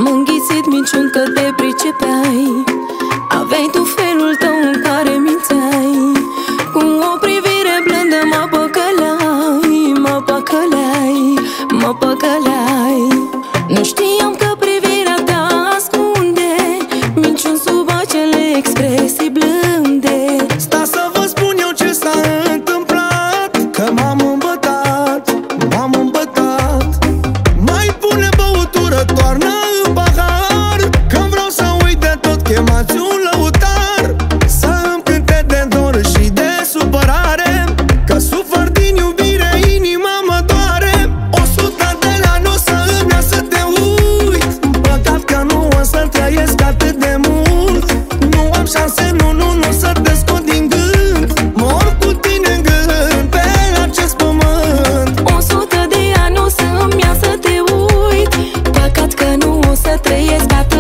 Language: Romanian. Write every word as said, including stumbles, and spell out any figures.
N-am înghițit minciuni că te pricepeai. Aveai tu felul tău în care mințeai. Cu o privire blândă mă păcăleai, mă păcăleai, mă păcăleai. Nu știam că privirea ta ascunde minciuni sub acele expresii blânde. Sta să vă spun eu ce s-a întâmplat, că m-am îmbătat, m-am îmbătat. Mai pune băutură, toarnă în pahar, că vreau să uit de tot, chemați un lăutar să îmi cânte de dor și de supărare, că sufăr din iubire, inima mă doare. O sută de ani o să îmi ia să te uit, păcat că nu o să trăiesc atât de mult. Nu am șanse, nu, nu, nu să te scot din gând. Mor cu tine în gând pe acest pământ. O sută de ani o să îmi ia să te uit, păcat că nu o să trăiesc atât